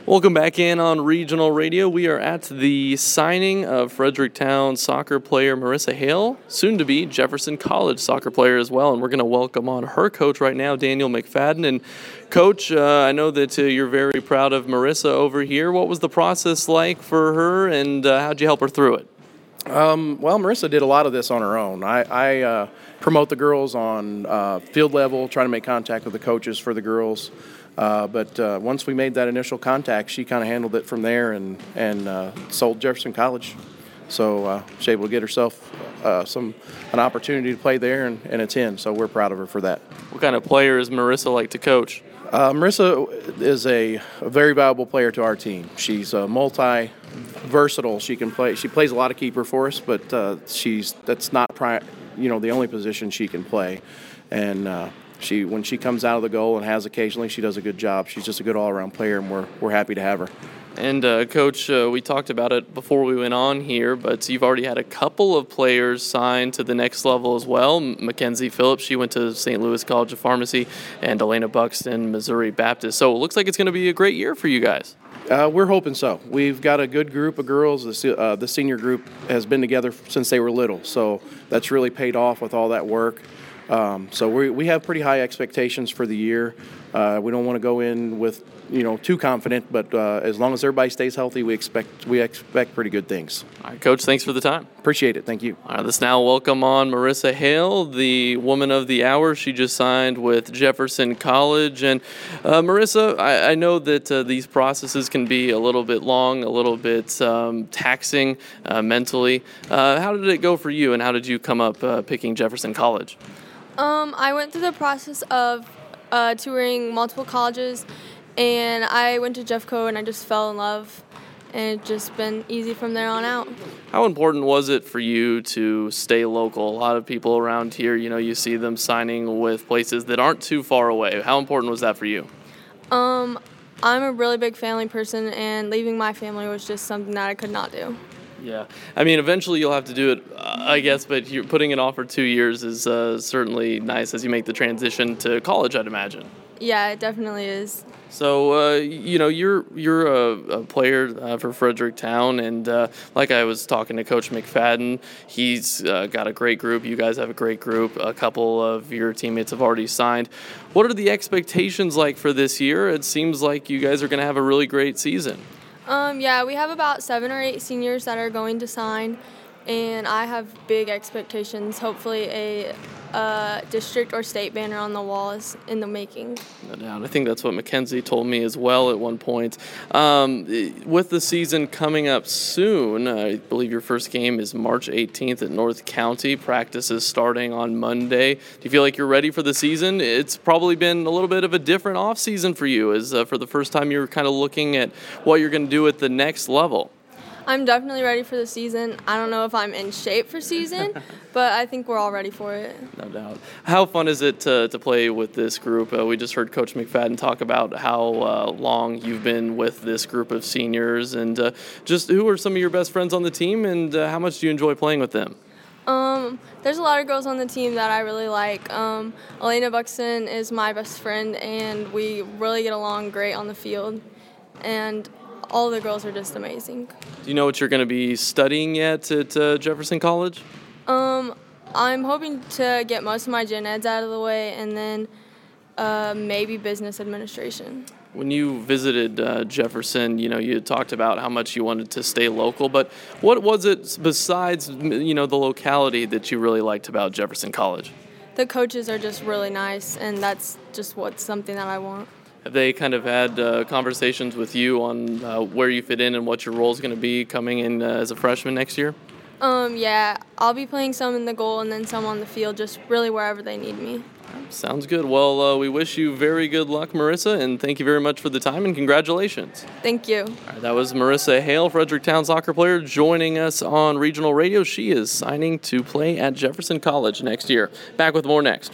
Welcome back in on Regional Radio. We are at the signing of Fredericktown soccer player Marissa Hale, soon to be Jefferson College soccer player as well, and we're going to welcome on her coach right now, Daniel McFadden. And Coach, I know that you're very proud of Marissa over here. What was the process like for her, and how'd you help her through it? Well, Marissa did a lot of this on her own. I promote the girls on field level, trying to make contact with the coaches for the girls. But once we made that initial contact, she kind of handled it from there and sold Jefferson College. So she was able to get herself an opportunity to play there, and it's in. So we're proud of her for that. What kind of player is Marissa like to coach? Marissa is a very valuable player to our team. She's multi-versatile. She can play. She plays a lot of keeper for us, but that's not the only position she can play. And when she comes out of the goal and has occasionally, she does a good job. She's just a good all-around player, and we're happy to have her. And, Coach, we talked about it before we went on here, but you've already had a couple of players signed to the next level as well. Mackenzie Phillips, she went to St. Louis College of Pharmacy, and Elena Buxton, Missouri Baptist. So it looks like it's going to be a great year for you guys. We're hoping so. We've got a good group of girls. The senior group has been together since they were little, so that's really paid off with all that work. So we have pretty high expectations for the year. We don't want to go in with too confident, but as long as everybody stays healthy, we expect pretty good things. All right, Coach, thanks for the time. Appreciate it. Thank you. All right, let's now welcome on Marissa Hale, the Woman of the Hour. She just signed with Jefferson College. And Marissa, I know that these processes can be a little bit long, a little bit taxing mentally. How did it go for you, and how did you come up picking Jefferson College? I went through the process of touring multiple colleges, and I went to Jeffco, and I just fell in love, and it's just been easy from there on out. How important was it for you to stay local? A lot of people around here, you see them signing with places that aren't too far away. How important was that for you? I'm a really big family person, and leaving my family was just something that I could not do. Yeah. I mean, eventually you'll have to do it, I guess, but you're putting it off for 2 years is certainly nice as you make the transition to college, I'd imagine. Yeah, it definitely is. So, you're a player for Fredericktown, and like I was talking to Coach McFadden, he's got a great group. You guys have a great group. A couple of your teammates have already signed. What are the expectations like for this year? It seems like you guys are going to have a really great season. Yeah, we have about 7 or 8 seniors that are going to sign, and I have big expectations. Hopefully a district or state banner on the wall is in the making. No doubt. I think that's what Mackenzie told me as well at one point. With the season coming up soon, I believe your first game is March 18th at North County. Practice is starting on Monday. Do you feel like you're ready for the season? It's probably been a little bit of a different off season for you, as for the first time you're kind of looking at what you're going to do at the next level. I'm definitely ready for the season. I don't know if I'm in shape for season, but I think we're all ready for it. No doubt. How fun is it to play with this group? We just heard Coach McFadden talk about how long you've been with this group of seniors, and just who are some of your best friends on the team, and how much do you enjoy playing with them? There's a lot of girls on the team that I really like. Elena Buxton is my best friend, and we really get along great on the field. And all the girls are just amazing. Do you know what you're going to be studying yet at Jefferson College? I'm hoping to get most of my gen eds out of the way, and then maybe business administration. When you visited Jefferson, you talked about how much you wanted to stay local, but what was it besides, the locality that you really liked about Jefferson College? The coaches are just really nice, and that's just something that I want. Have they kind of had conversations with you on where you fit in and what your role is going to be coming in as a freshman next year? Yeah, I'll be playing some in the goal and then some on the field, just really wherever they need me. Sounds good. Well, we wish you very good luck, Marissa, and thank you very much for the time, and congratulations. Thank you. All right, that was Marissa Hale, Fredericktown soccer player, joining us on Regional Radio. She is signing to play at Jefferson College next year. Back with more next.